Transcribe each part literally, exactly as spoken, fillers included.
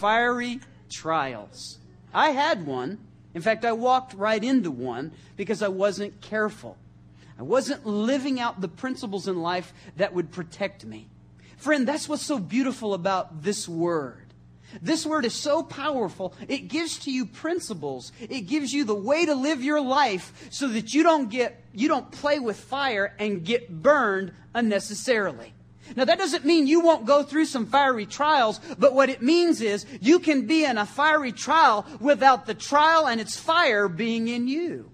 fiery trials. I had one. In fact, I walked right into one because I wasn't careful. I wasn't living out the principles in life that would protect me. Friend, that's what's so beautiful about this word. This word is so powerful. It gives to you principles. It gives you the way to live your life so that you don't get, you don't play with fire and get burned unnecessarily. Now, that doesn't mean you won't go through some fiery trials, but what it means is you can be in a fiery trial without the trial and its fire being in you.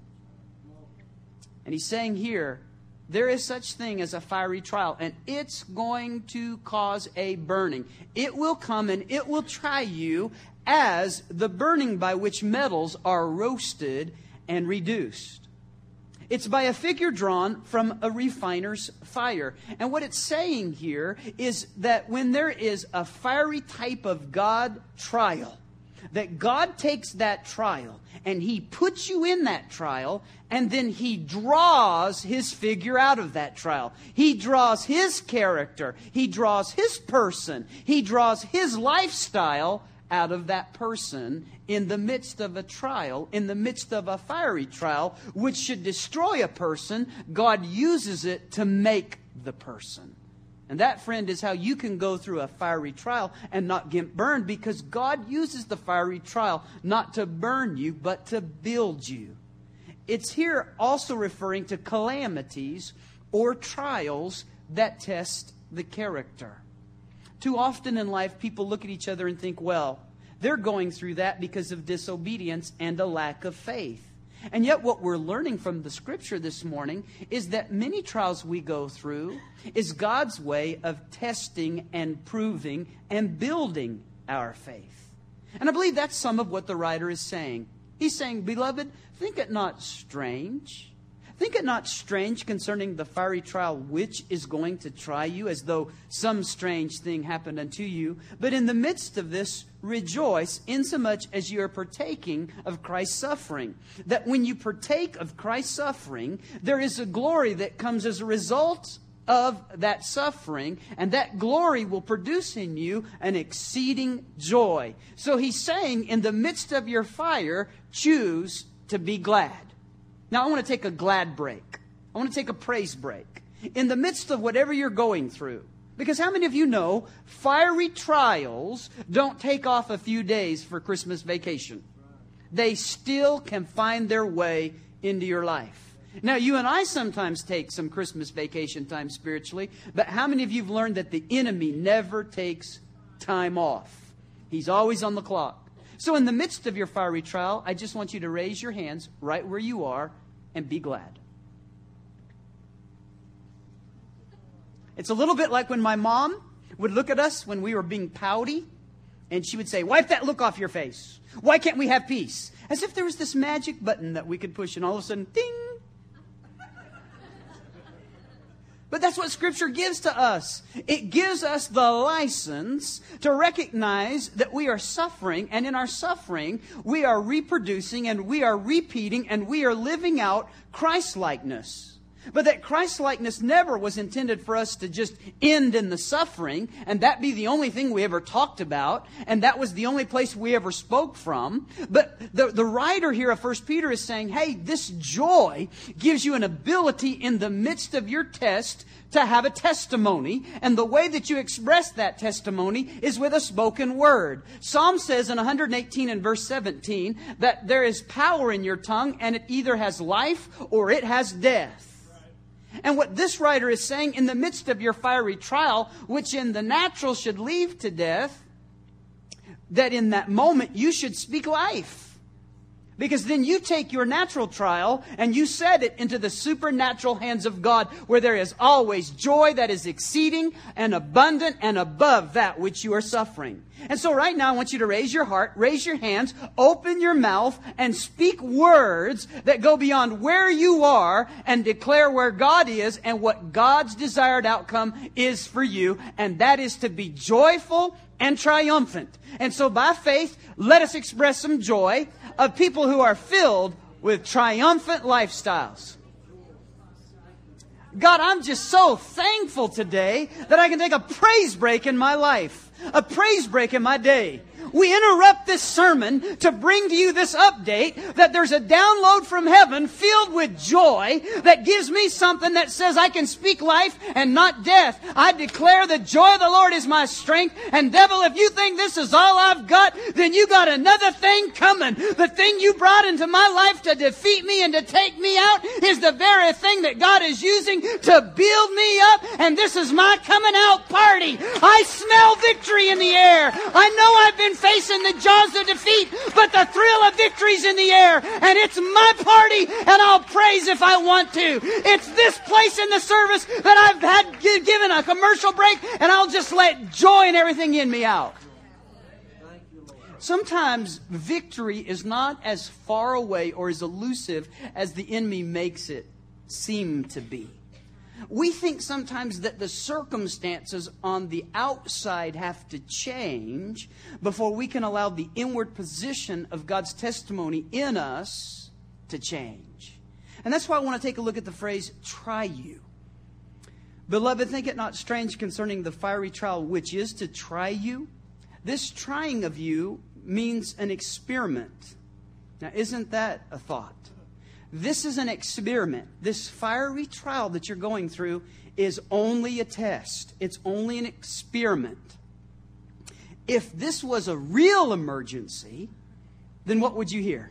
And he's saying here, there is such thing as a fiery trial, and it's going to cause a burning. It will come and it will try you as the burning by which metals are roasted and reduced. It's by a figure drawn from a refiner's fire. And what it's saying here is that when there is a fiery type of God trial, that God takes that trial and He puts you in that trial, and then He draws His figure out of that trial. He draws His character. He draws His person. He draws His lifestyle out of that person in the midst of a trial, in the midst of a fiery trial, which should destroy a person. God uses it to make the person. And that, friend, is how you can go through a fiery trial and not get burned, because God uses the fiery trial not to burn you, but to build you. It's here also referring to calamities or trials that test the character. Too often in life, people look at each other and think, well, they're going through that because of disobedience and a lack of faith. And yet what we're learning from the Scripture this morning is that many trials we go through is God's way of testing and proving and building our faith. And I believe that's some of what the writer is saying. He's saying, beloved, think it not strange. Think it not strange concerning the fiery trial which is going to try you, as though some strange thing happened unto you. But in the midst of this, rejoice insomuch as you are partaking of Christ's suffering. That when you partake of Christ's suffering, there is a glory that comes as a result of that suffering, and that glory will produce in you an exceeding joy. So he's saying, in the midst of your fire, choose to be glad. Now, I want to take a glad break. I want to take a praise break. In the midst of whatever you're going through. Because how many of you know fiery trials don't take off a few days for Christmas vacation? They still can find their way into your life. Now, you and I sometimes take some Christmas vacation time spiritually, but how many of you have learned that the enemy never takes time off? He's always on the clock. So in the midst of your fiery trial, I just want you to raise your hands right where you are and be glad. It's a little bit like when my mom would look at us when we were being pouty, and she would say, wipe that look off your face. Why can't we have peace? As if there was this magic button that we could push, and all of a sudden, ding! But that's what Scripture gives to us. It gives us the license to recognize that we are suffering, and in our suffering, we are reproducing and we are repeating and we are living out Christ-likeness. But that Christ-likeness never was intended for us to just end in the suffering, and that be the only thing we ever talked about, and that was the only place we ever spoke from. But the, the writer here of First Peter is saying, hey, this joy gives you an ability in the midst of your test to have a testimony, and the way that you express that testimony is with a spoken word. Psalm says in one eighteen and verse seventeen that there is power in your tongue, and it either has life or it has death. And what this writer is saying, in the midst of your fiery trial, which in the natural should lead to death, that in that moment you should speak life. Because then you take your natural trial and you set it into the supernatural hands of God, where there is always joy that is exceeding and abundant and above that which you are suffering. And so right now I want you to raise your heart, raise your hands, open your mouth, and speak words that go beyond where you are and declare where God is and what God's desired outcome is for you. And that is to be joyful and triumphant. And so by faith, let us express some joy of people who are filled with triumphant lifestyles. God, I'm just so thankful today that I can take a praise break in my life, a praise break in my day, we interrupt this sermon to bring to you this update that there's a download from heaven filled with joy that gives me something that says I can speak life and not death. I declare the joy of the Lord is my strength. And devil, if you think this is all I've got, then you got another thing coming. The thing you brought into my life to defeat me and to take me out is the very thing that God is using to build me up. And this is my coming out party. I smell victory in the air. I know I've been facing the jaws of defeat, but the thrill of victory's in the air. And it's my party, and I'll praise if I want to. It's this place in the service that I've had given a commercial break, and I'll just let joy and everything in me out. Sometimes victory is not as far away or as elusive as the enemy makes it seem to be. We think sometimes that the circumstances on the outside have to change before we can allow the inward position of God's testimony in us to change. And that's why I want to take a look at the phrase, try you. Beloved, think it not strange concerning the fiery trial, which is to try you. This trying of you means an experiment. Now, isn't that a thought? This is an experiment. This fiery trial that you're going through is only a test. It's only an experiment. If this was a real emergency, then what would you hear?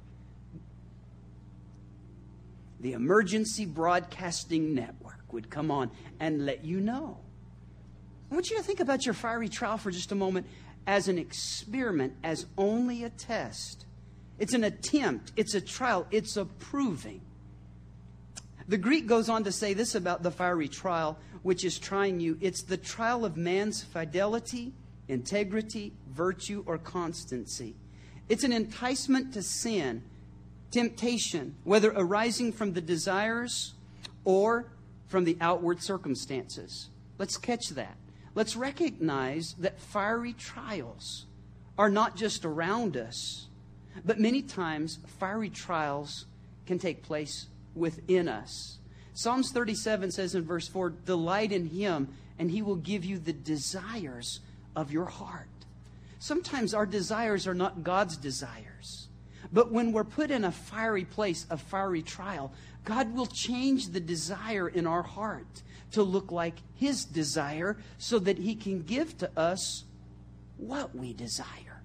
The Emergency Broadcasting Network would come on and let you know. I want you to think about your fiery trial for just a moment as an experiment, as only a test. It's an attempt. It's a trial. It's a proving. The Greek goes on to say this about the fiery trial, which is trying you. It's the trial of man's fidelity, integrity, virtue, or constancy. It's an enticement to sin, temptation, whether arising from the desires or from the outward circumstances. Let's catch that. Let's recognize that fiery trials are not just around us, but many times fiery trials can take place within us. Psalms thirty-seven says in verse four, delight in Him and He will give you the desires of your heart. Sometimes our desires are not God's desires. But when we're put in a fiery place, a fiery trial, God will change the desire in our heart to look like His desire so that He can give to us what we desire.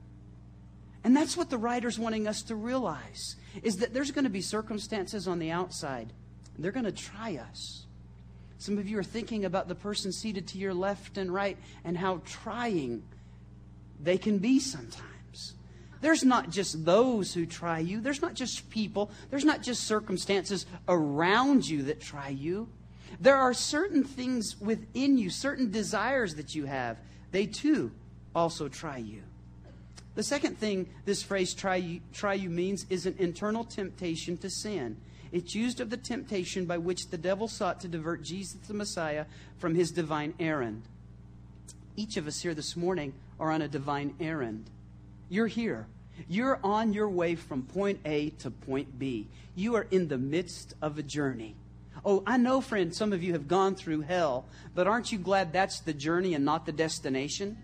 And that's what the writer's wanting us to realize, is that there's going to be circumstances on the outside. They're going to try us. Some of you are thinking about the person seated to your left and right and how trying they can be sometimes. There's not just those who try you. There's not just people. There's not just circumstances around you that try you. There are certain things within you, certain desires that you have. They too also try you. The second thing this phrase try you, try you means is an internal temptation to sin. It's used of the temptation by which the devil sought to divert Jesus the Messiah from His divine errand. Each of us here this morning are on a divine errand. You're here. You're on your way from point A to point B. You are in the midst of a journey. Oh, I know, friend, some of you have gone through hell, but aren't you glad that's the journey and not the destination?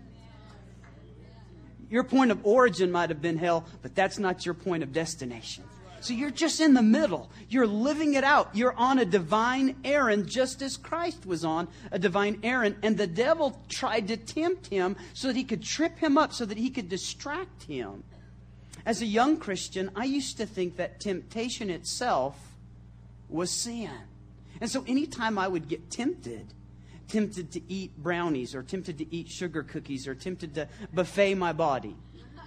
Your point of origin might have been hell, but that's not your point of destination. So you're just in the middle. You're living it out. You're on a divine errand, just as Christ was on a divine errand. And the devil tried to tempt Him so that he could trip Him up, so that he could distract Him. As a young Christian, I used to think that temptation itself was sin. And so anytime I would get tempted, tempted to eat brownies, or tempted to eat sugar cookies, or tempted to buffet my body,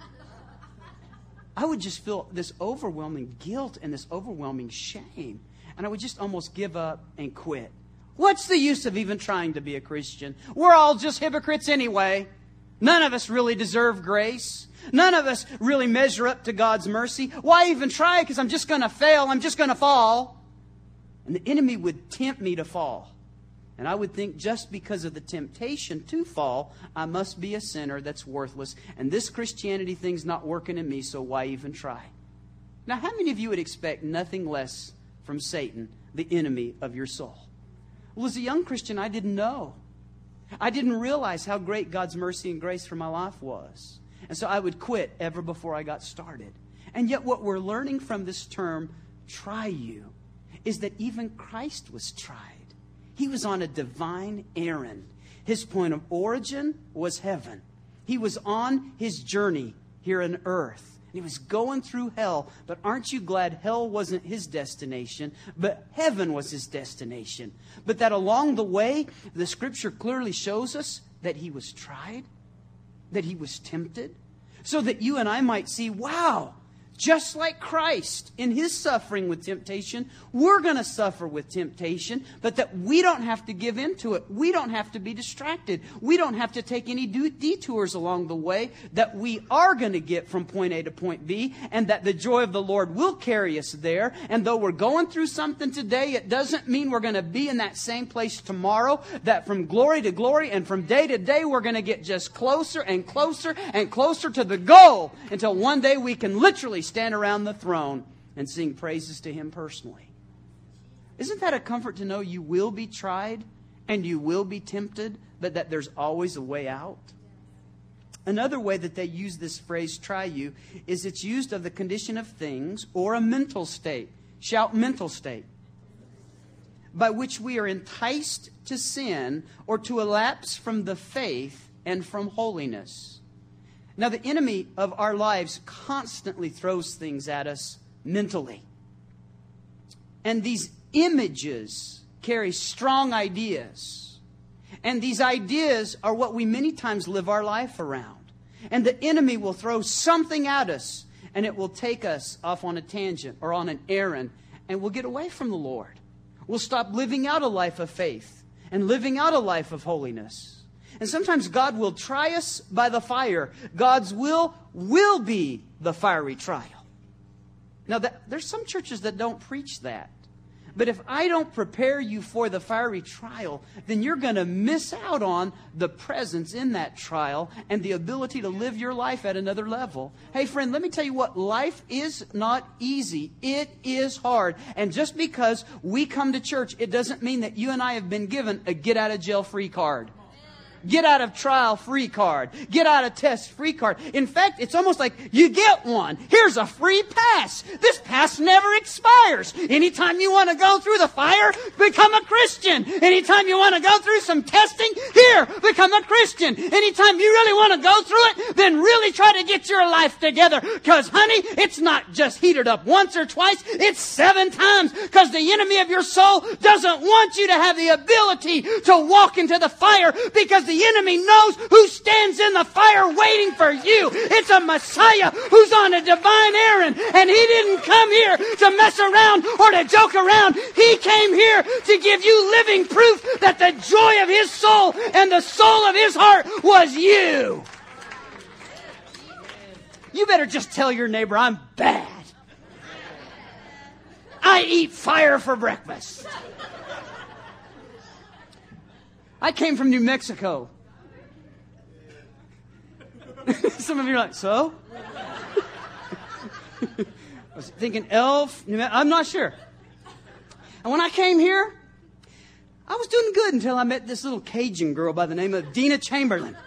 I would just feel this overwhelming guilt and this overwhelming shame. And I would just almost give up and quit. What's the use of even trying to be a Christian? We're all just hypocrites anyway. None of us really deserve grace. None of us really measure up to God's mercy. Why even try? Because I'm just going to fail. I'm just going to fall. And the enemy would tempt me to fall. And I would think just because of the temptation to fall, I must be a sinner that's worthless. And this Christianity thing's not working in me, so why even try? Now, how many of you would expect nothing less from Satan, the enemy of your soul? Well, as a young Christian, I didn't know. I didn't realize how great God's mercy and grace for my life was. And so I would quit ever before I got started. And yet what we're learning from this term, try you, is that even Christ was tried. He was on a divine errand. His point of origin was heaven. He was on his journey here on earth. He was going through hell. But aren't you glad hell wasn't his destination, but heaven was his destination? But that along the way, the Scripture clearly shows us that he was tried, that he was tempted, so that you and I might see, wow, just like Christ in his suffering with temptation, we're going to suffer with temptation, but that we don't have to give in to it. We don't have to be distracted. We don't have to take any detours along the way, that we are going to get from point A to point B, and that the joy of the Lord will carry us there. And though we're going through something today, it doesn't mean we're going to be in that same place tomorrow, that from glory to glory and from day to day, we're going to get just closer and closer and closer to the goal until one day we can literally stand around the throne and sing praises to him personally. Isn't that a comfort to know you will be tried and you will be tempted, but that there's always a way out? Another way that they use this phrase, try you, is it's used of the condition of things or a mental state. Shout, mental state. By which we are enticed to sin or to elapse from the faith and from holiness. Now, the enemy of our lives constantly throws things at us mentally. And these images carry strong ideas. And these ideas are what we many times live our life around. And the enemy will throw something at us, and it will take us off on a tangent or on an errand, and we'll get away from the Lord. We'll stop living out a life of faith and living out a life of holiness. And sometimes God will try us by the fire. God's will will be the fiery trial. Now, that, there's some churches that don't preach that. But if I don't prepare you for the fiery trial, then you're going to miss out on the presence in that trial and the ability to live your life at another level. Hey, friend, let me tell you what. Life is not easy. It is hard. And just because we come to church, it doesn't mean that you and I have been given a get-out-of-jail-free card. Get out of trial free card. Get out of test free card. In fact, it's almost like you get one. Here's a free pass. This pass never expires. Anytime you want to go through the fire, become a Christian. Anytime you want to go through some testing, here, become a Christian. Anytime you really want to go through it, then really try to get your life together. Because, honey, it's not just heated up once or twice. It's seven times. Because the enemy of your soul doesn't want you to have the ability to walk into the fire, because the enemy knows who stands in the fire waiting for you. It's a Messiah who's on a divine errand, and he didn't come here to mess around or to joke around. He came here to give you living proof that the joy of his soul and the soul of his heart was you. You better just tell your neighbor, I'm bad. I eat fire for breakfast. I came from New Mexico. Some of you are like, so? I was thinking Elf, New Me- I'm not sure. And when I came here, I was doing good until I met this little Cajun girl by the name of Dina Chamberlain.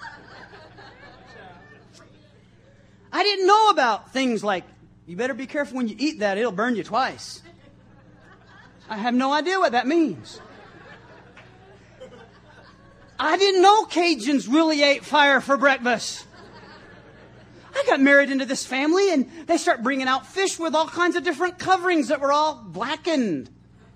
I didn't know about things like, you better be careful when you eat that, it'll burn you twice. I have no idea what that means. I didn't know Cajuns really ate fire for breakfast. I got married into this family, and they start bringing out fish with all kinds of different coverings that were all blackened.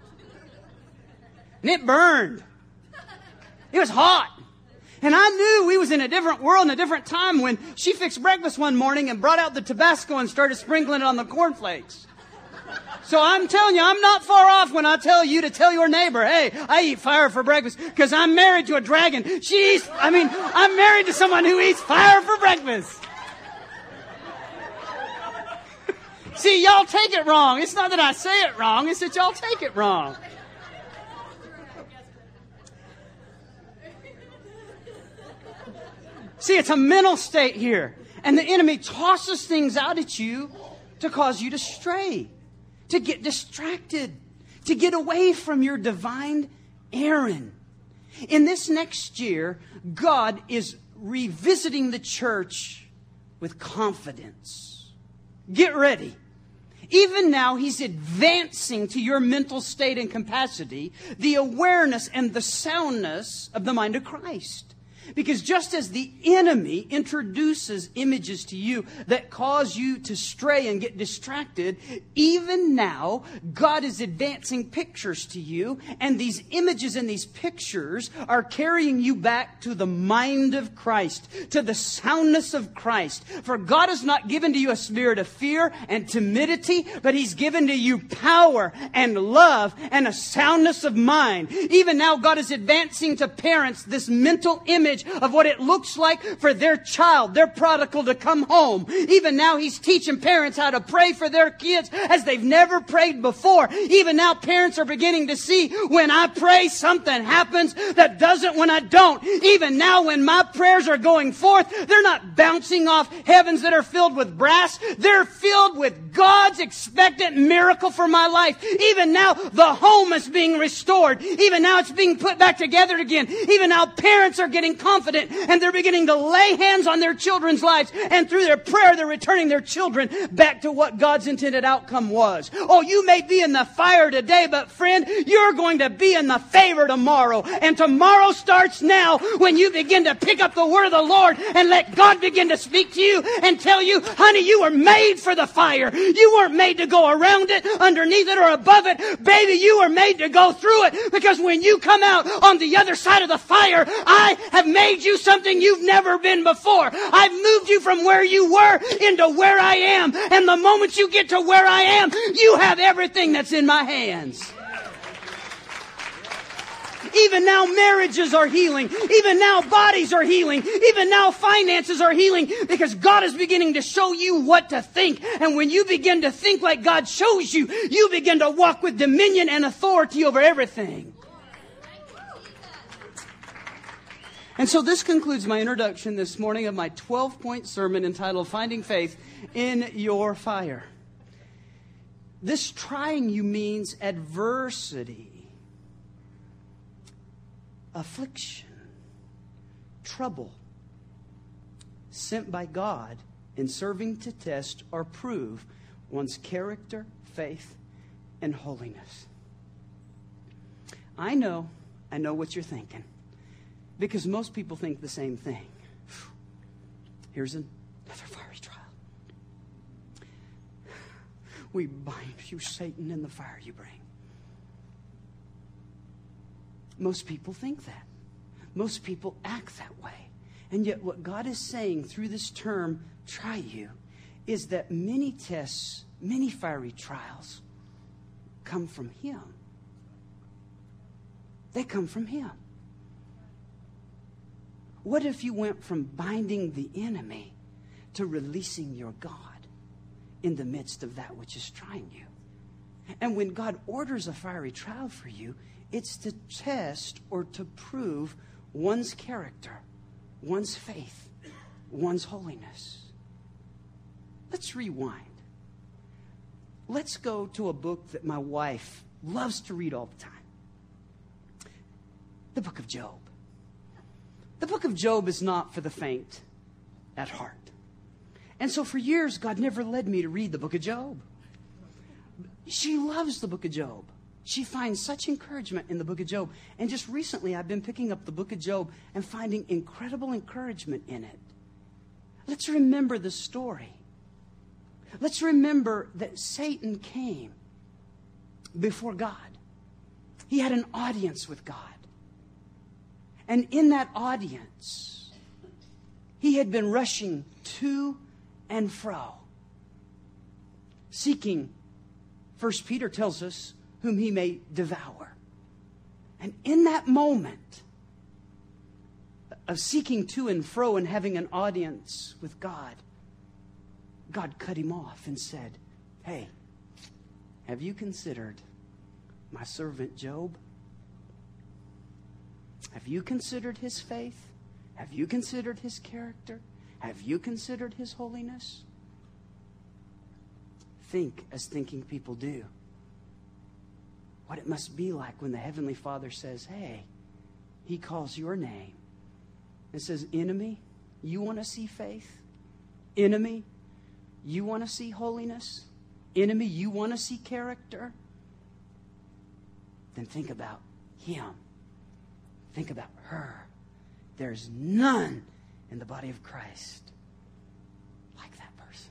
And it burned. It was hot. And I knew we was in a different world and a different time when she fixed breakfast one morning and brought out the Tabasco and started sprinkling it on the cornflakes. So I'm telling you, I'm not far off when I tell you to tell your neighbor, hey, I eat fire for breakfast because I'm married to a dragon. She eats, I mean, I'm married to someone who eats fire for breakfast. See, y'all take it wrong. It's not that I say it wrong. It's that y'all take it wrong. See, it's a mental state here. And the enemy tosses things out at you to cause you to stray, to get distracted, to get away from your divine errand. In this next year, God is revisiting the church with confidence. Get ready. Even now, He's advancing to your mental state and capacity the awareness and the soundness of the mind of Christ. Because just as the enemy introduces images to you that cause you to stray and get distracted, even now, God is advancing pictures to you, and these images and these pictures are carrying you back to the mind of Christ, to the soundness of Christ. For God has not given to you a spirit of fear and timidity, but He's given to you power and love and a soundness of mind. Even now, God is advancing to parents this mental image of what it looks like for their child, their prodigal, to come home. Even now, He's teaching parents how to pray for their kids as they've never prayed before. Even now, parents are beginning to see when I pray, something happens that doesn't when I don't. Even now, when my prayers are going forth, they're not bouncing off heavens that are filled with brass. They're filled with God's expectant miracle for my life. Even now, the home is being restored. Even now, it's being put back together again. Even now, parents are getting confident and they're beginning to lay hands on their children's lives. And through their prayer, they're returning their children back to what God's intended outcome was. Oh, you may be in the fire today, but friend, you're going to be in the favor tomorrow. And tomorrow starts now when you begin to pick up the word of the Lord and let God begin to speak to you and tell you, honey, you were made for the fire. You weren't made to go around it, underneath it, or above it. Baby, you were made to go through it, because when you come out on the other side of the fire, I have made you something you've never been before. I've moved you from where you were into where I am. And the moment you get to where I am, you have everything that's in my hands. Even now, marriages are healing. Even now, bodies are healing. Even now, finances are healing, because God is beginning to show you what to think. And when you begin to think like God shows you, you begin to walk with dominion and authority over everything. And so this concludes my introduction this morning of my twelve-point sermon entitled Finding Faith in Your Fire. This trying you means adversity, affliction, trouble, sent by God in serving to test or prove one's character, faith, and holiness. I know, I know what you're thinking. Because most people think the same thing. Here's another fiery trial. We bind you, Satan, in the fire you bring. Most people think that. Most people act that way. And yet what God is saying through this term, try you, is that many tests, many fiery trials come from Him. They come from Him. What if you went from binding the enemy to releasing your God in the midst of that which is trying you? And when God orders a fiery trial for you, it's to test or to prove one's character, one's faith, one's holiness. Let's rewind. Let's go to a book that my wife loves to read all the time. The book of Job. The book of Job is not for the faint at heart. And so for years, God never led me to read the book of Job. She loves the book of Job. She finds such encouragement in the book of Job. And just recently, I've been picking up the book of Job and finding incredible encouragement in it. Let's remember the story. Let's remember that Satan came before God. He had an audience with God. And in that audience, he had been rushing to and fro, seeking, First Peter tells us, whom he may devour. And in that moment of seeking to and fro and having an audience with God, God cut him off and said, hey, have you considered my servant Job? Have you considered his faith? Have you considered his character? Have you considered his holiness? Think as thinking people do. What it must be like when the Heavenly Father says, hey, He calls your name and says, enemy, you want to see faith? Enemy, you want to see holiness? Enemy, you want to see character? Then think about him. Think about her. There's none in the body of Christ like that person.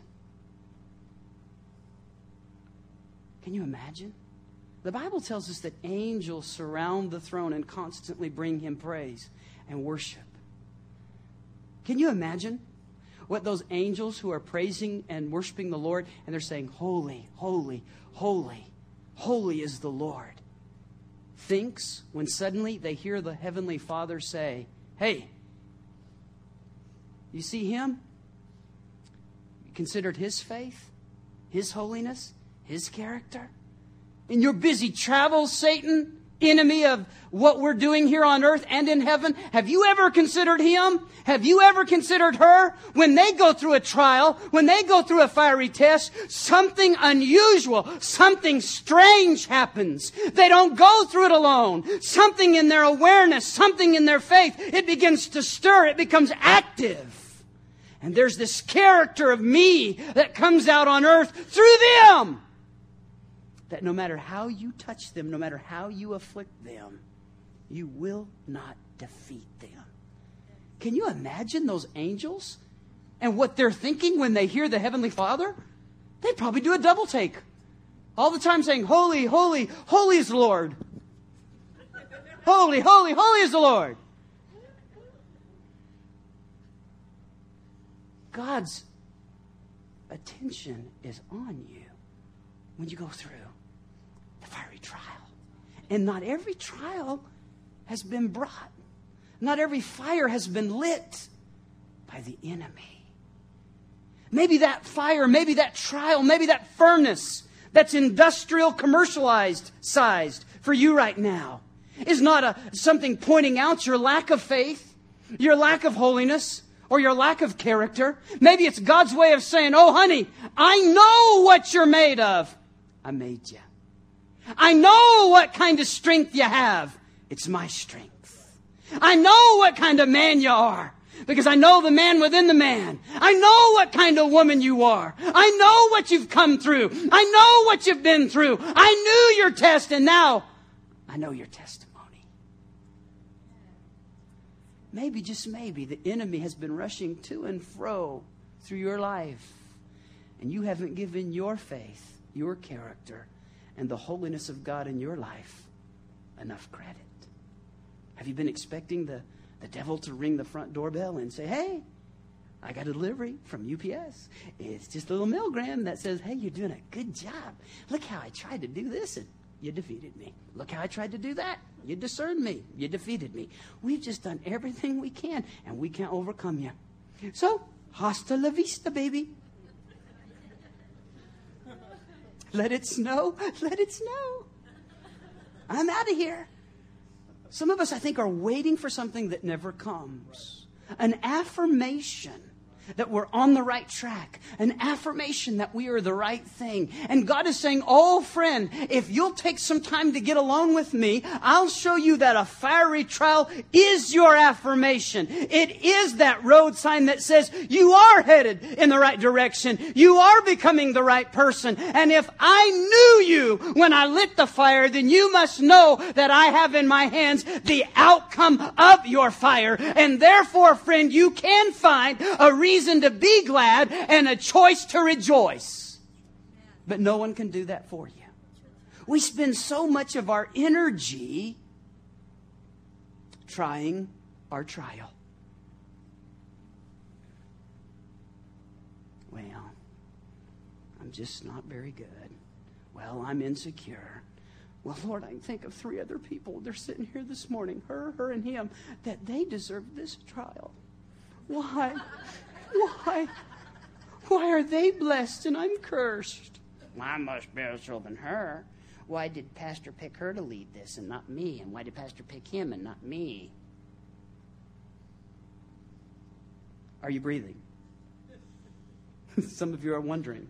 Can you imagine? The Bible tells us that angels surround the throne and constantly bring him praise and worship. Can you imagine what those angels who are praising and worshiping the Lord, and they're saying, holy, holy, holy, holy is the Lord, thinks when suddenly they hear the Heavenly Father say, hey, you see him? You considered his faith, his holiness, his character? In your busy travels, Satan, enemy of what we're doing here on earth and in heaven, have you ever considered him? Have you ever considered her? When they go through a trial, when they go through a fiery test, something unusual, something strange happens. They don't go through it alone. Something in their awareness, something in their faith, it begins to stir. It becomes active. And there's this character of me that comes out on earth through them. That no matter how you touch them, no matter how you afflict them, you will not defeat them. Can you imagine those angels and what they're thinking when they hear the Heavenly Father? They probably do a double take. All the time saying, holy, holy, holy is the Lord. Holy, holy, holy is the Lord. God's attention is on you when you go through the fiery trial. And not every trial has been brought. Not every fire has been lit by the enemy. Maybe that fire, maybe that trial, maybe that furnace that's industrial, commercialized sized for you right now is not a something pointing out your lack of faith, your lack of holiness, or your lack of character. Maybe it's God's way of saying, oh, honey, I know what you're made of. I made you. I know what kind of strength you have. It's my strength. I know what kind of man you are because I know the man within the man. I know what kind of woman you are. I know what you've come through. I know what you've been through. I knew your test, and now I know your testimony. Maybe, just maybe, the enemy has been rushing to and fro through your life, and you haven't given your faith, your character, and the holiness of God in your life enough credit. Have you been expecting the, the devil to ring the front doorbell and say, hey, I got a delivery from U P S. It's just a little mailgram that says, hey, you're doing a good job. Look how I tried to do this and you defeated me. Look how I tried to do that. You discerned me. You defeated me. We've just done everything we can and we can't overcome you. So, hasta la vista, baby. Let it snow. Let it snow. I'm out of here. Some of us, I think, are waiting for something that never comes. An affirmation that we're on the right track. An affirmation that we are the right thing. And God is saying, oh, friend, if you'll take some time to get alone with me, I'll show you that a fiery trial is your affirmation. It is that road sign that says you are headed in the right direction. You are becoming the right person. And if I knew you when I lit the fire, then you must know that I have in my hands the outcome of your fire. And therefore, friend, you can find a reason reason to be glad and a choice to rejoice. But no one can do that for you. We spend so much of our energy trying our trial. Well, I'm just not very good. Well, I'm insecure. Well, Lord, I can think of three other people. They're sitting here this morning, her, her, and him, that they deserve this trial. Why? Why? Why are they blessed and I'm cursed? Well, I'm more spiritual than her. Why did Pastor pick her to lead this and not me? And why did Pastor pick him and not me? Are you breathing? Some of you are wondering.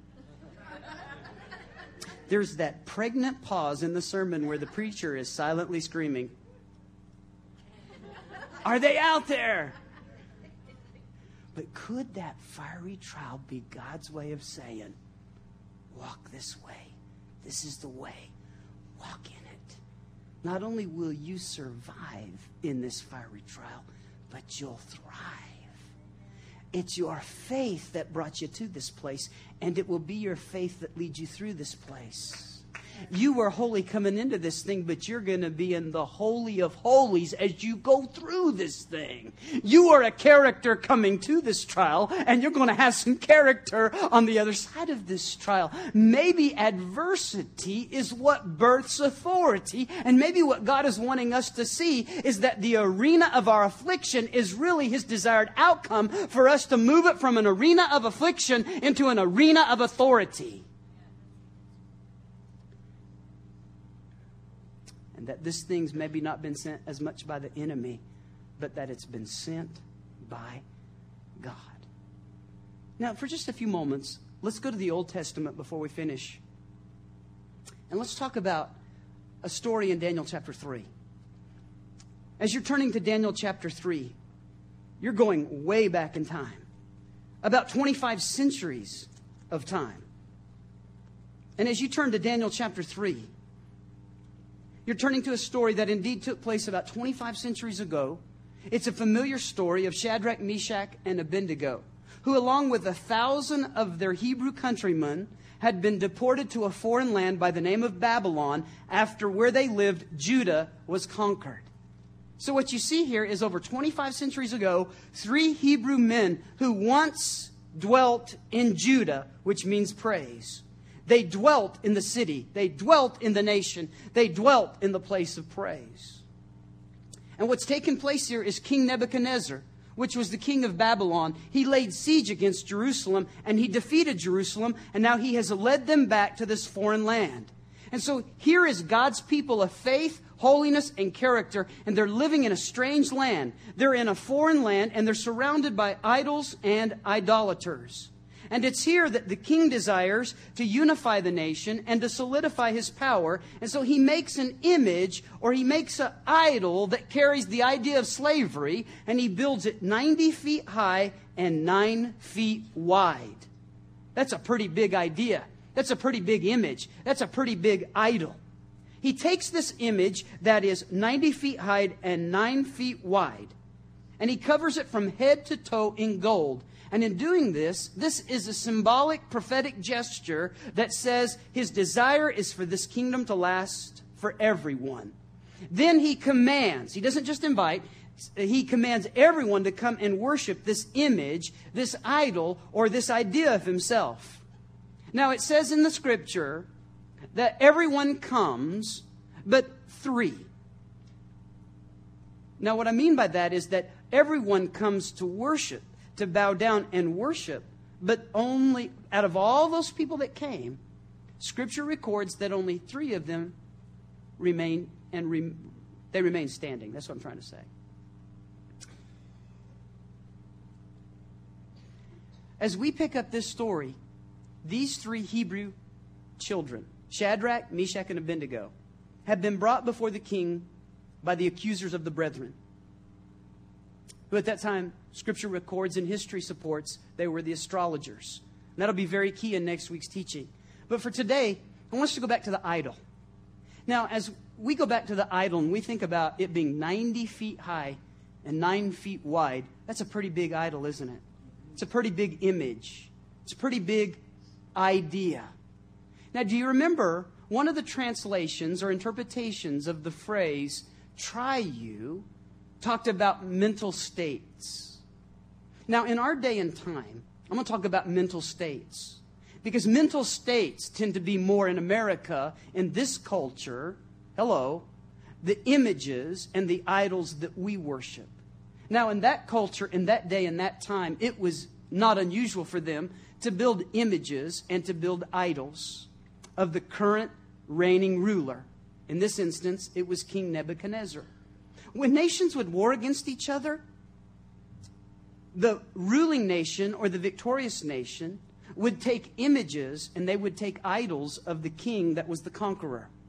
There's that pregnant pause in the sermon where the preacher is silently screaming. Are they out there? But could that fiery trial be God's way of saying, walk this way. This is the way. Walk in it. Not only will you survive in this fiery trial, but you'll thrive. It's your faith that brought you to this place, and it will be your faith that leads you through this place. You were holy coming into this thing, but you're going to be in the holy of holies as you go through this thing. You are a character coming to this trial, and you're going to have some character on the other side of this trial. Maybe adversity is what births authority, and maybe what God is wanting us to see is that the arena of our affliction is really His desired outcome for us to move it from an arena of affliction into an arena of authority. That this thing's maybe not been sent as much by the enemy, but that it's been sent by God. Now, for just a few moments, let's go to the Old Testament before we finish. And let's talk about a story in Daniel chapter three. As you're turning to Daniel chapter three, you're going way back in time. About twenty-five centuries of time. And as you turn to Daniel chapter three, you're turning to a story that indeed took place about twenty-five centuries ago. It's a familiar story of Shadrach, Meshach, and Abednego, who along with a thousand of their Hebrew countrymen had been deported to a foreign land by the name of Babylon after where they lived, Judah, was conquered. So what you see here is over twenty-five centuries ago, three Hebrew men who once dwelt in Judah, which means praise. They dwelt in the city. They dwelt in the nation. They dwelt in the place of praise. And what's taken place here is King Nebuchadnezzar, which was the king of Babylon. He laid siege against Jerusalem, and he defeated Jerusalem, and now he has led them back to this foreign land. And so here is God's people of faith, holiness, and character, and they're living in a strange land. They're in a foreign land, and they're surrounded by idols and idolaters. And it's here that the king desires to unify the nation and to solidify his power. And so he makes an image, or he makes an idol that carries the idea of slavery, and he builds it ninety feet high and nine feet wide. That's a pretty big idea. That's a pretty big image. That's a pretty big idol. He takes this image that is ninety feet high and nine feet wide, and he covers it from head to toe in gold. And in doing this, this is a symbolic prophetic gesture that says his desire is for this kingdom to last for everyone. Then he commands, he doesn't just invite, he commands everyone to come and worship this image, this idol, or this idea of himself. Now it says in the scripture that everyone comes, but three. Now what I mean by that is that everyone comes to worship, to bow down and worship, but only out of all those people that came, Scripture records that only three of them remain and re- they remain standing. That's what I'm trying to say. As we pick up this story, these three Hebrew children, Shadrach, Meshach, and Abednego, have been brought before the king by the accusers of the brethren, who at that time, Scripture records and history supports they were the astrologers. And that'll be very key in next week's teaching. But for today, I want us to go back to the idol. Now, as we go back to the idol and we think about it being ninety feet high and nine feet wide, that's a pretty big idol, isn't it? It's a pretty big image. It's a pretty big idea. Now, do you remember one of the translations or interpretations of the phrase, try you, talked about mental states? Now, in our day and time, I'm going to talk about mental states. Because mental states tend to be more in America, in this culture, hello, the images and the idols that we worship. Now, in that culture, in that day, in that time, it was not unusual for them to build images and to build idols of the current reigning ruler. In this instance, it was King Nebuchadnezzar. When nations would war against each other, the ruling nation or the victorious nation would take images and they would take idols of the king that was the conqueror.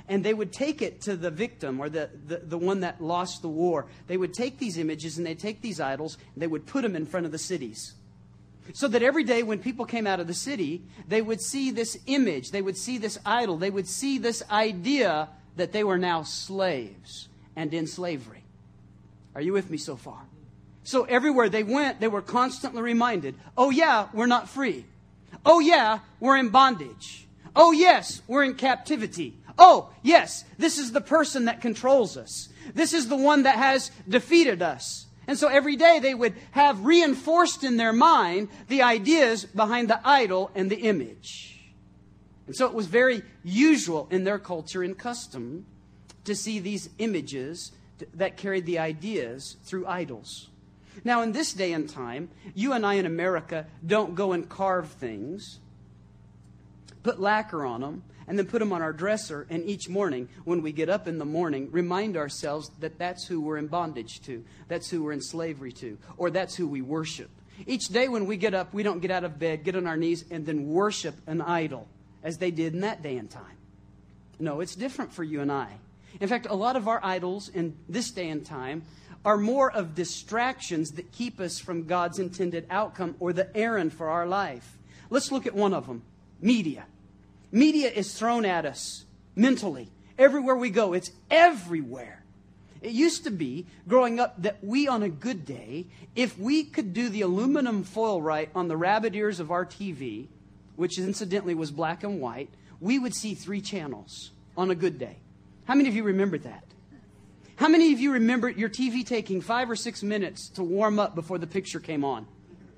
And they would take it to the victim or the, the, the one that lost the war. They would take these images and they'd take these idols and they would put them in front of the cities. So that every day when people came out of the city, they would see this image, they would see this idol, they would see this idea that they were now slaves and in slavery. Are you with me so far? So everywhere they went, they were constantly reminded, oh yeah, we're not free. Oh yeah, we're in bondage. Oh yes, we're in captivity. Oh yes, this is the person that controls us. This is the one that has defeated us. And so every day they would have reinforced in their mind the ideas behind the idol and the image. And so it was very usual in their culture and custom to see these images that carried the ideas through idols. Now, in this day and time, you and I in America don't go and carve things, put lacquer on them, and then put them on our dresser, and each morning, when we get up in the morning, remind ourselves that that's who we're in bondage to, that's who we're in slavery to, or that's who we worship. Each day when we get up, we don't get out of bed, get on our knees, and then worship an idol, as they did in that day and time. No, it's different for you and I. In fact, a lot of our idols in this day and time are more of distractions that keep us from God's intended outcome or the errand for our life. Let's look at one of them. Media. Media is thrown at us mentally. Everywhere we go, it's everywhere. It used to be, growing up, that we on a good day, if we could do the aluminum foil right on the rabbit ears of our T V, which incidentally was black and white, we would see three channels on a good day. How many of you remember that? How many of you remember your T V taking five or six minutes to warm up before the picture came on?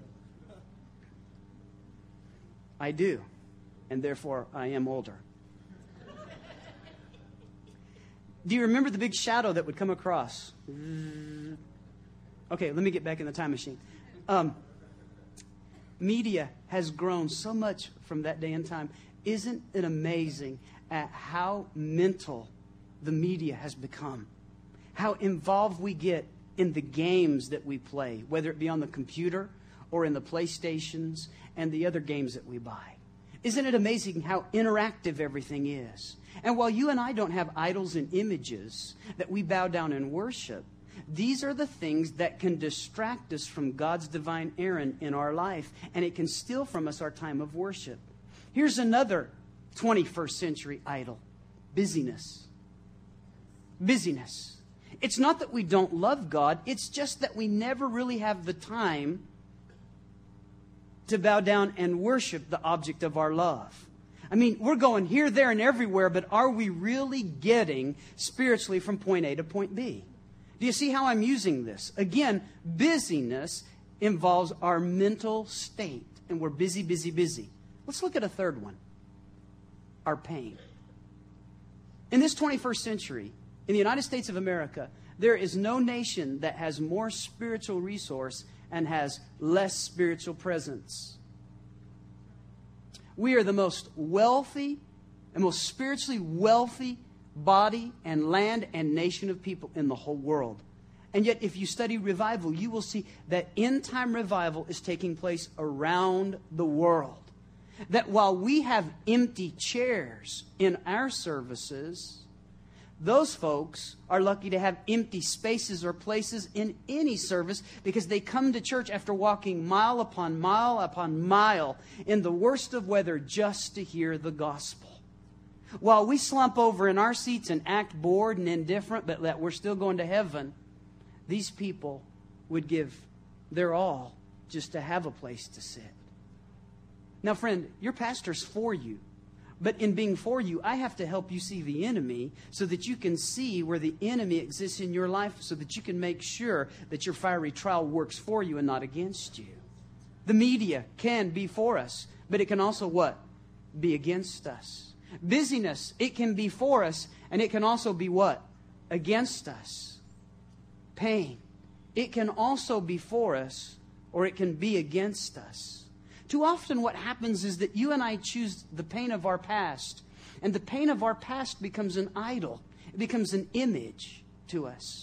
I do, and therefore I am older. Do you remember the big shadow that would come across? Okay, let me get back in the time machine. Um, media has grown so much from that day and time. Isn't it amazing at how mental the media has become? How involved we get in the games that we play, whether it be on the computer or in the PlayStations and the other games that we buy. Isn't it amazing how interactive everything is? And while you and I don't have idols and images that we bow down and worship, these are the things that can distract us from God's divine errand in our life, and it can steal from us our time of worship. Here's another twenty-first century idol: busyness. Busyness. It's not that we don't love God. It's just that we never really have the time to bow down and worship the object of our love. I mean, we're going here, there, and everywhere, but are we really getting spiritually from point A to point B? Do you see how I'm using this? Again, busyness involves our mental state, and we're busy, busy, busy. Let's look at a third one: our pain. In this twenty-first century, in the United States of America, there is no nation that has more spiritual resource and has less spiritual presence. We are the most wealthy and most spiritually wealthy body and land and nation of people in the whole world. And yet, if you study revival, you will see that end-time revival is taking place around the world. That while we have empty chairs in our services, those folks are lucky to have empty spaces or places in any service, because they come to church after walking mile upon mile upon mile in the worst of weather just to hear the gospel. While we slump over in our seats and act bored and indifferent, but that we're still going to heaven, these people would give their all just to have a place to sit. Now, friend, your pastor's for you. But in being for you, I have to help you see the enemy so that you can see where the enemy exists in your life, so that you can make sure that your fiery trial works for you and not against you. The media can be for us, but it can also what? Be against us. Busyness, it can be for us, and it can also be what? Against us. Pain, it can also be for us, or it can be against us. Too often what happens is that you and I choose the pain of our past, and the pain of our past becomes an idol. It becomes an image to us.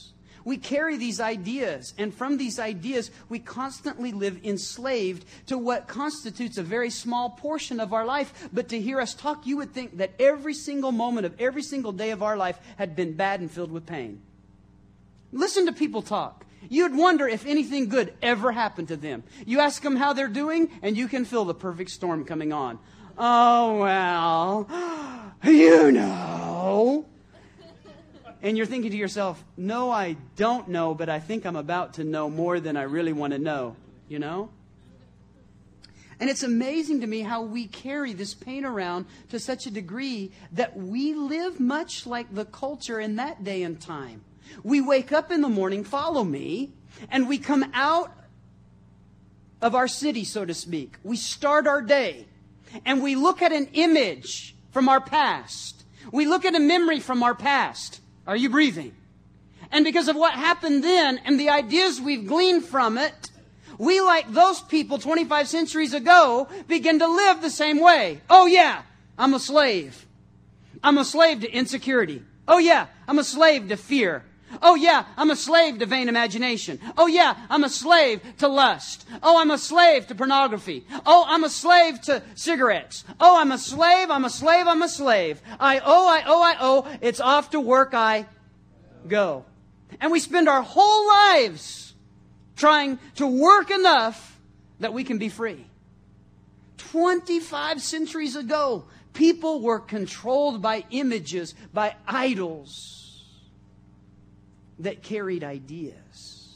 We carry these ideas, and from these ideas, we constantly live enslaved to what constitutes a very small portion of our life. But to hear us talk, you would think that every single moment of every single day of our life had been bad and filled with pain. Listen to people talk. You'd wonder if anything good ever happened to them. You ask them how they're doing, and you can feel the perfect storm coming on. Oh, well, you know. And you're thinking to yourself, no, I don't know, but I think I'm about to know more than I really want to know, you know? And it's amazing to me how we carry this pain around to such a degree that we live much like the culture in that day and time. We wake up in the morning, follow me, and we come out of our city, so to speak. We start our day, and we look at an image from our past. We look at a memory from our past. Are you breathing? And because of what happened then and the ideas we've gleaned from it, we, like those people twenty-five centuries ago, begin to live the same way. Oh yeah, I'm a slave. I'm a slave to insecurity. Oh yeah, I'm a slave to fear. Oh yeah, I'm a slave to vain imagination. Oh yeah, I'm a slave to lust. Oh, I'm a slave to pornography. Oh, I'm a slave to cigarettes. Oh, I'm a slave, I'm a slave, I'm a slave. I owe, I owe, I owe. It's off to work I go. And we spend our whole lives trying to work enough that we can be free. twenty-five centuries ago, people were controlled by images, by idols that carried ideas.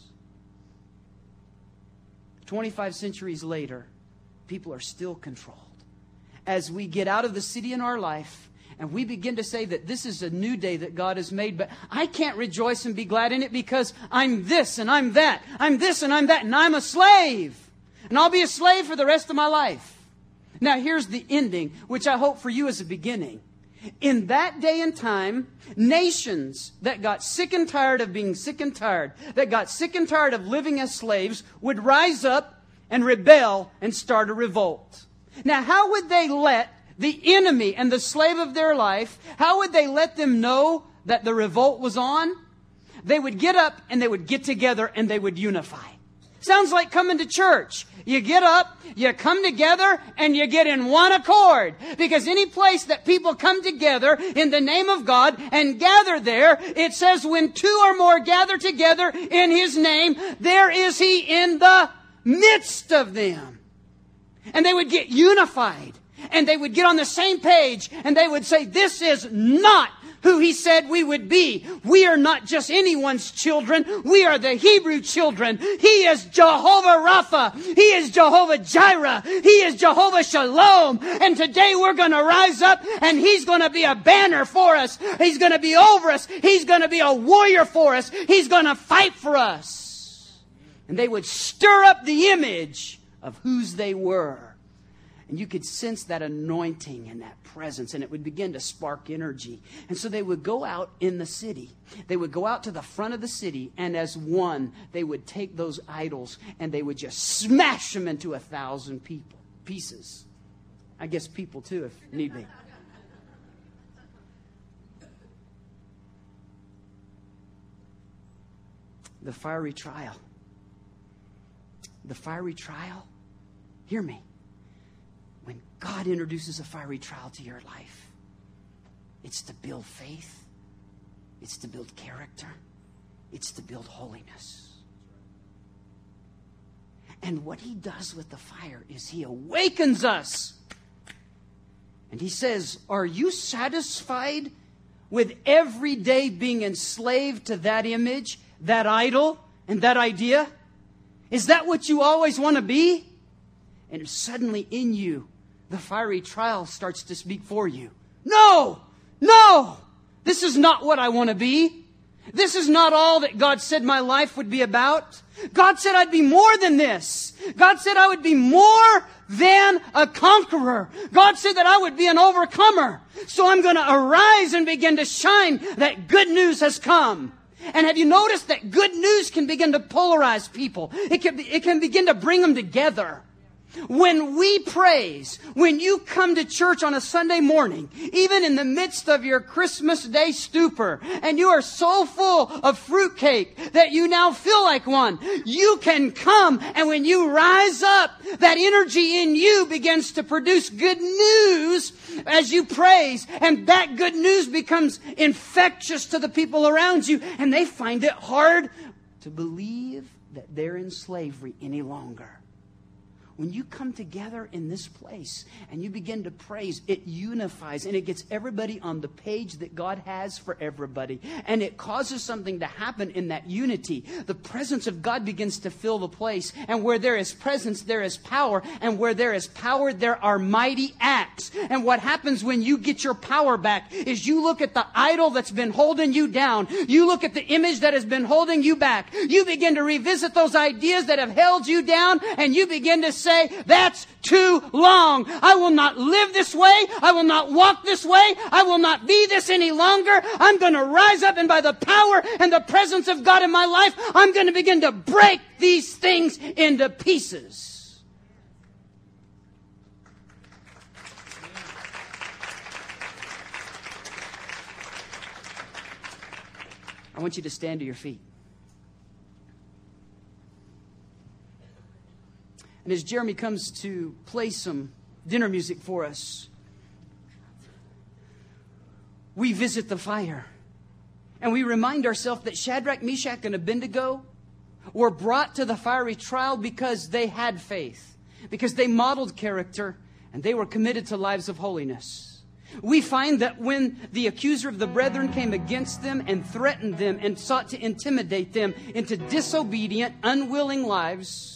twenty-five centuries later, people are still controlled. As we get out of the city in our life, and we begin to say that this is a new day that God has made, but I can't rejoice and be glad in it because I'm this and I'm that. I'm this and I'm that, and I'm a slave. And I'll be a slave for the rest of my life. Now here's the ending, which I hope for you is a beginning. In that day and time, nations that got sick and tired of being sick and tired, that got sick and tired of living as slaves, would rise up and rebel and start a revolt. Now, how would they let the enemy and the slave of their life, how would they let them know that the revolt was on? They would get up and they would get together and they would unify. Sounds like coming to church. You get up, you come together, and you get in one accord. Because any place that people come together in the name of God and gather there, it says when two or more gather together in His name, there is He in the midst of them. And they would get unified. And they would get on the same page. And they would say, this is not who He said we would be. We are not just anyone's children. We are the Hebrew children. He is Jehovah Rapha. He is Jehovah Jireh. He is Jehovah Shalom. And today we're going to rise up and He's going to be a banner for us. He's going to be over us. He's going to be a warrior for us. He's going to fight for us. And they would stir up the image of whose they were. And you could sense that anointing and that presence, and it would begin to spark energy. And so they would go out in the city. They would go out to the front of the city, and as one, they would take those idols, and they would just smash them into a thousand people pieces. I guess people too, if need be. The fiery trial. The fiery trial. Hear me. When God introduces a fiery trial to your life, it's to build faith, it's to build character, it's to build holiness. And what He does with the fire is He awakens us. And He says, are you satisfied with every day being enslaved to that image, that idol, and that idea? Is that what you always want to be? And suddenly in you, the fiery trial starts to speak for you. No! No! This is not what I want to be. This is not all that God said my life would be about. God said I'd be more than this. God said I would be more than a conqueror. God said that I would be an overcomer. So I'm going to arise and begin to shine that good news has come. And have you noticed that good news can begin to polarize people? It can, it can begin to bring them together. When we praise, when you come to church on a Sunday morning, even in the midst of your Christmas Day stupor, and you are so full of fruitcake that you now feel like one, you can come, and when you rise up, that energy in you begins to produce good news as you praise, and that good news becomes infectious to the people around you, and they find it hard to believe that they're in slavery any longer. When you come together in this place and you begin to praise, it unifies and it gets everybody on the page that God has for everybody. And it causes something to happen in that unity. The presence of God begins to fill the place. And where there is presence, there is power. And where there is power, there are mighty acts. And what happens when you get your power back is you look at the idol that's been holding you down. You look at the image that has been holding you back. You begin to revisit those ideas that have held you down, and you begin to say, that's too long. I will not live this way. I will not walk this way. I will not be this any longer. I'm going to rise up, and by the power and the presence of God in my life, I'm going to begin to break these things into pieces. I want you to stand to your feet. And as Jeremy comes to play some dinner music for us, we visit the fire. And we remind ourselves that Shadrach, Meshach, and Abednego were brought to the fiery trial because they had faith, because they modeled character, and they were committed to lives of holiness. We find that when the accuser of the brethren came against them and threatened them and sought to intimidate them into disobedient, unwilling lives,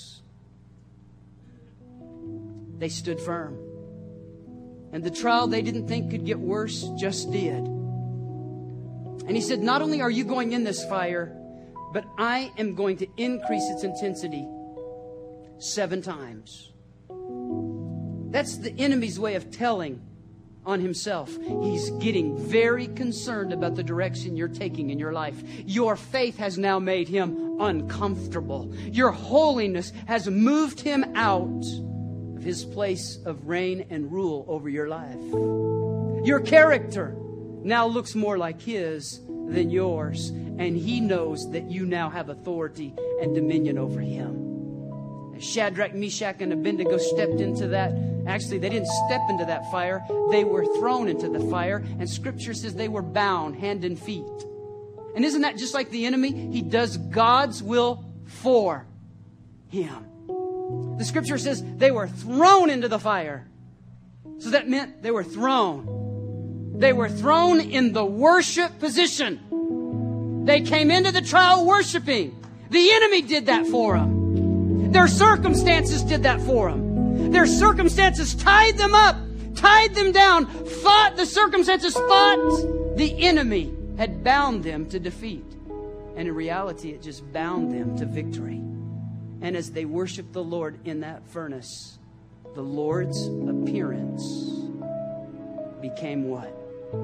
they stood firm. And the trial they didn't think could get worse just did. And he said, not only are you going in this fire, but I am going to increase its intensity seven times. That's the enemy's way of telling on himself. He's getting very concerned about the direction you're taking in your life. Your faith has now made him uncomfortable. Your holiness has moved him out of his place of reign and rule over your life. Your character now looks more like his than yours, and he knows that you now have authority and dominion over him. As Shadrach, Meshach, and Abednego stepped into that, actually they didn't step into that fire, they were thrown into the fire, and Scripture says they were bound hand and feet. And isn't that just like the enemy? He does God's will for him. The Scripture says they were thrown into the fire. So that meant they were thrown. They were thrown in the worship position. They came into the trial worshiping. The enemy did that for them. Their circumstances did that for them. Their circumstances tied them up, tied them down, fought the circumstances, fought the enemy, had bound them to defeat. And in reality, it just bound them to victory. And as they worshiped the Lord in that furnace, the Lord's appearance became what?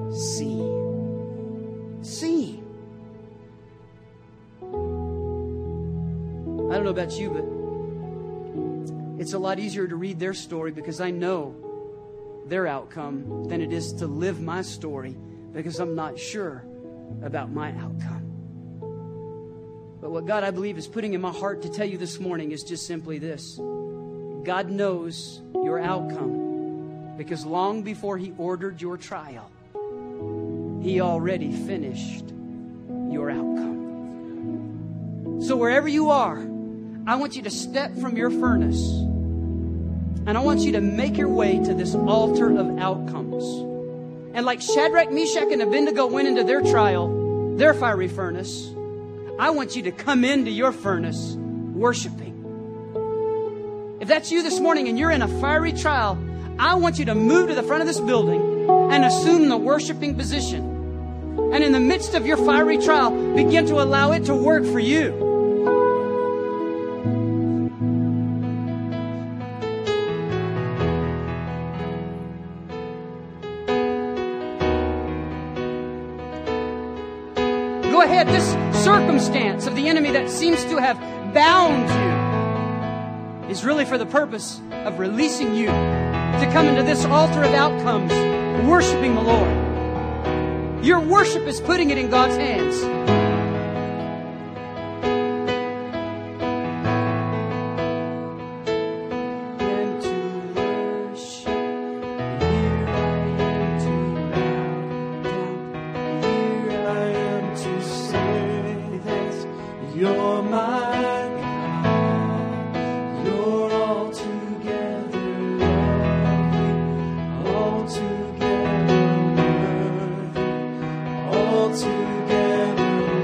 Seen. Seen. I don't know about you, but it's a lot easier to read their story because I know their outcome than it is to live my story because I'm not sure about my outcome. But what God, I believe, is putting in my heart to tell you this morning is just simply this. God knows your outcome because long before He ordered your trial, He already finished your outcome. So wherever you are, I want you to step from your furnace and I want you to make your way to this altar of outcomes. And like Shadrach, Meshach, and Abednego went into their trial, their fiery furnace, I want you to come into your furnace worshiping. If that's you this morning and you're in a fiery trial, I want you to move to the front of this building and assume the worshiping position. And in the midst of your fiery trial, begin to allow it to work for you. Go ahead, this circumstance of the enemy that seems to have bound you, is really for the purpose of releasing you to come into this altar of outcomes, worshiping the Lord. Your worship is putting it in God's hands. Together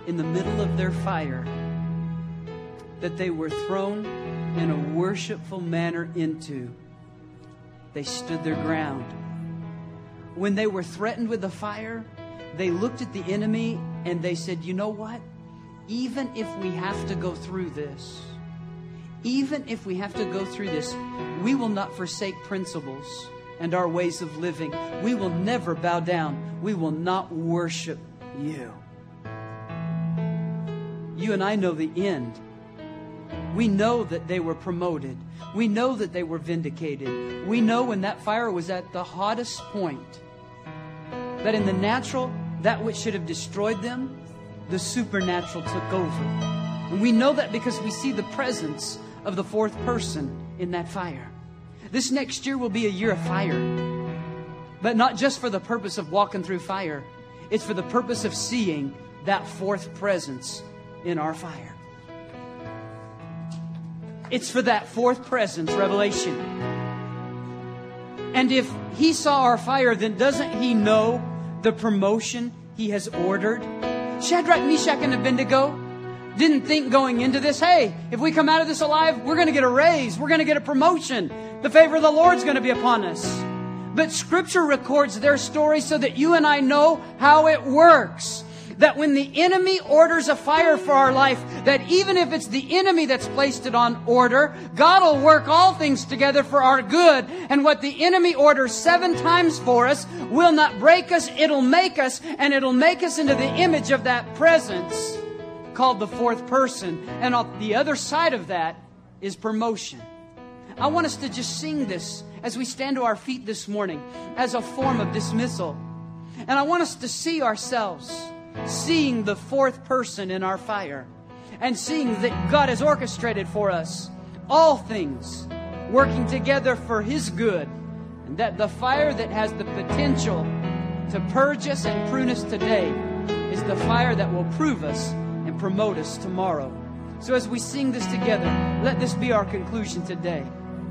in the middle of their fire that they were thrown in a worshipful manner into, they stood their ground. When they were threatened with the fire, they looked at the enemy and they said, you know what? Even if we have to go through this, even if we have to go through this, we will not forsake principles and our ways of living. We will never bow down. We will not worship you. You and I know the end. We know that they were promoted. We know that they were vindicated. We know when that fire was at the hottest point, that in the natural, that which should have destroyed them, the supernatural took over. And we know that because we see the presence of the fourth person in that fire. This next year will be a year of fire. But not just for the purpose of walking through fire. It's for the purpose of seeing that fourth presence in our fire. It's for that fourth presence, revelation. And if He saw our fire, then doesn't He know the promotion He has ordered? Shadrach, Meshach, and Abednego didn't think going into this, hey, if we come out of this alive, we're going to get a raise. We're going to get a promotion. The favor of the Lord's going to be upon us. But Scripture records their story so that you and I know how it works. That when the enemy orders a fire for our life, that even if it's the enemy that's placed it on order, God will work all things together for our good. And what the enemy orders seven times for us will not break us. It'll make us, and it'll make us into the image of that presence called the fourth person. And on the other side of that is promotion. I want us to just sing this as we stand to our feet this morning as a form of dismissal. And I want us to see ourselves seeing the fourth person in our fire and seeing that God has orchestrated for us all things working together for His good, and that the fire that has the potential to purge us and prune us today is the fire that will prove us and promote us tomorrow. So as we sing this together, let this be our conclusion today.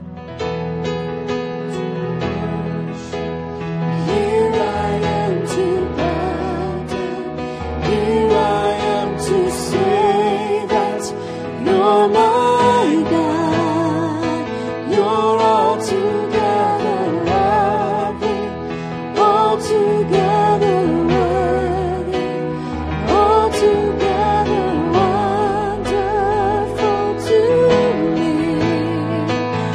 Here I am to bow down. Here I am to say that you're my God. You're altogether lovely, altogether worthy, altogether wonderful to me.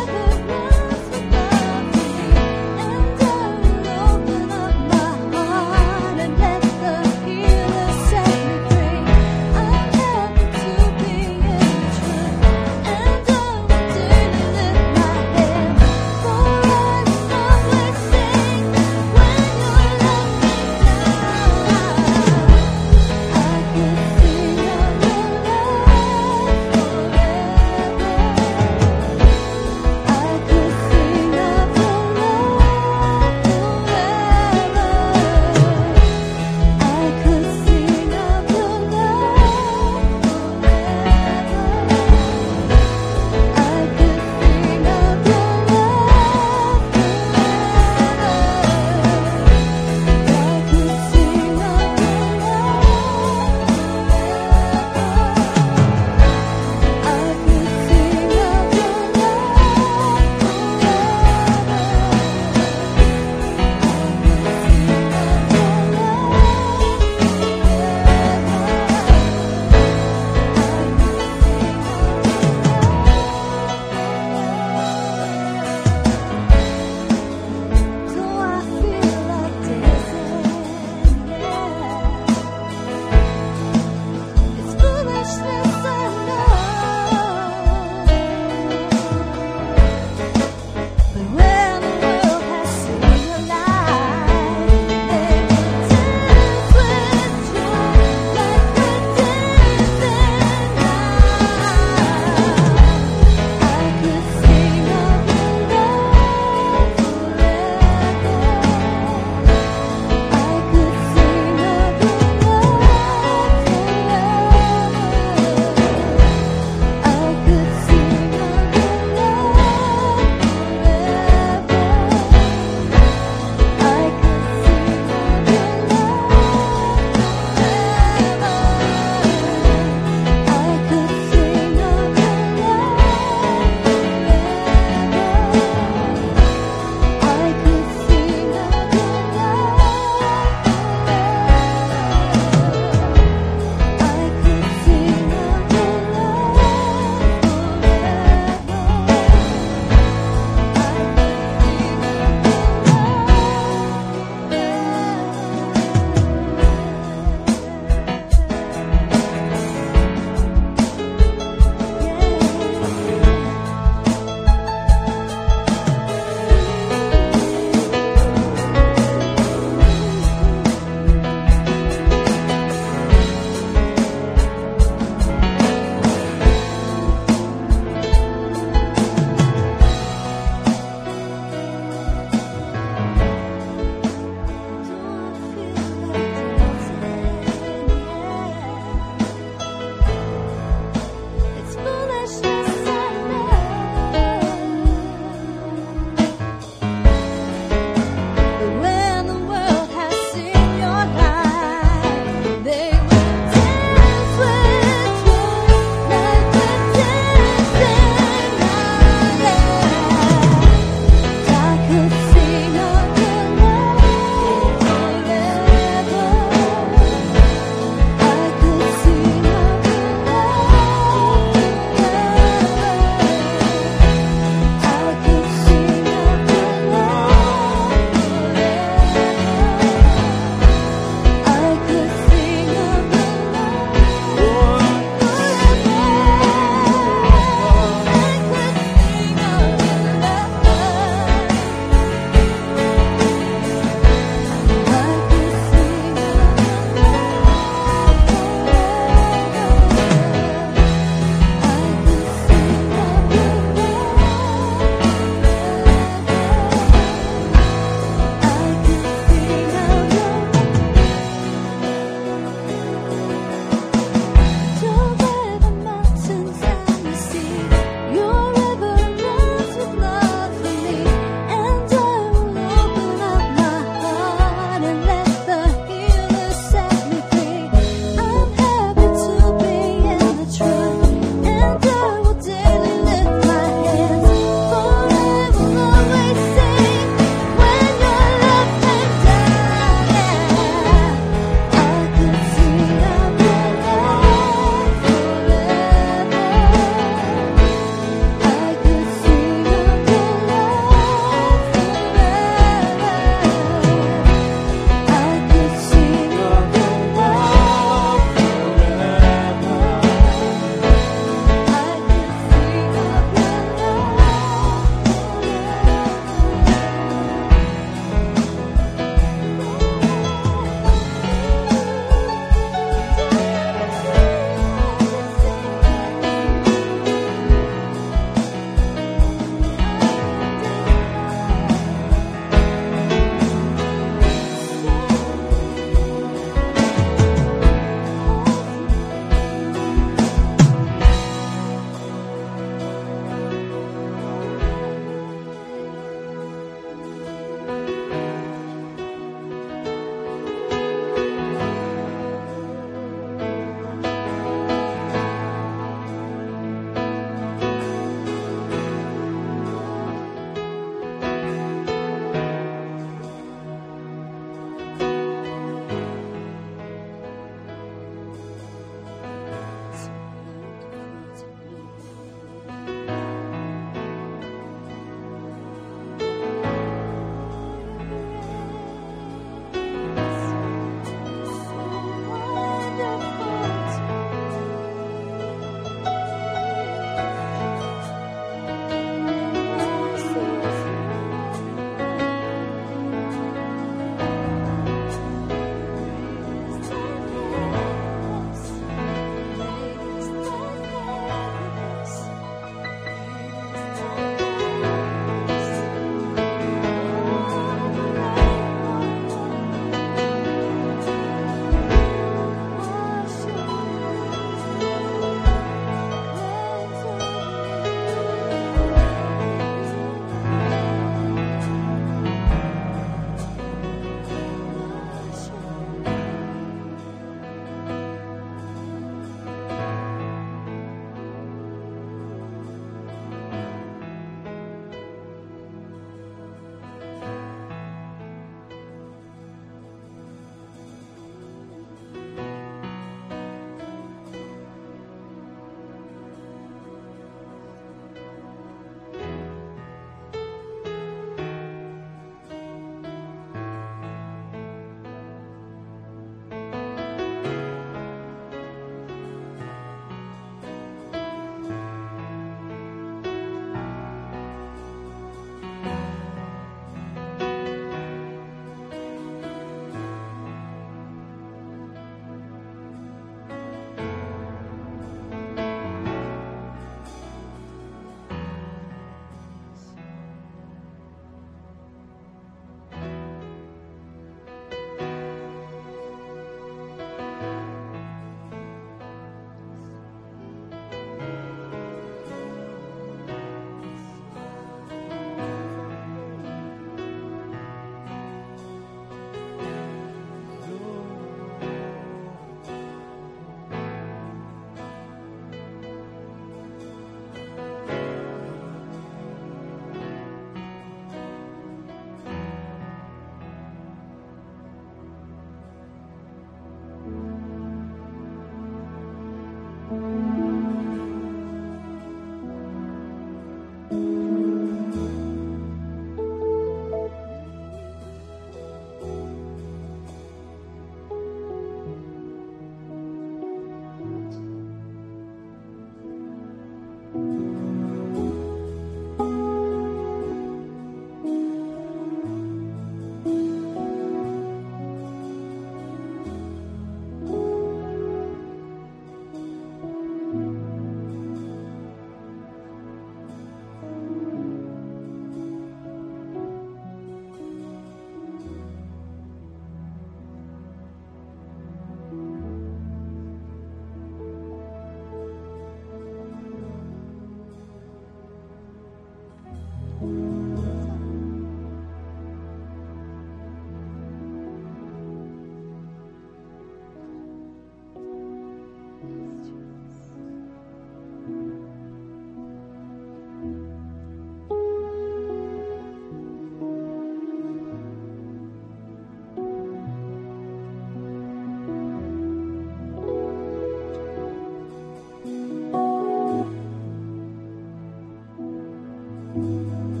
you.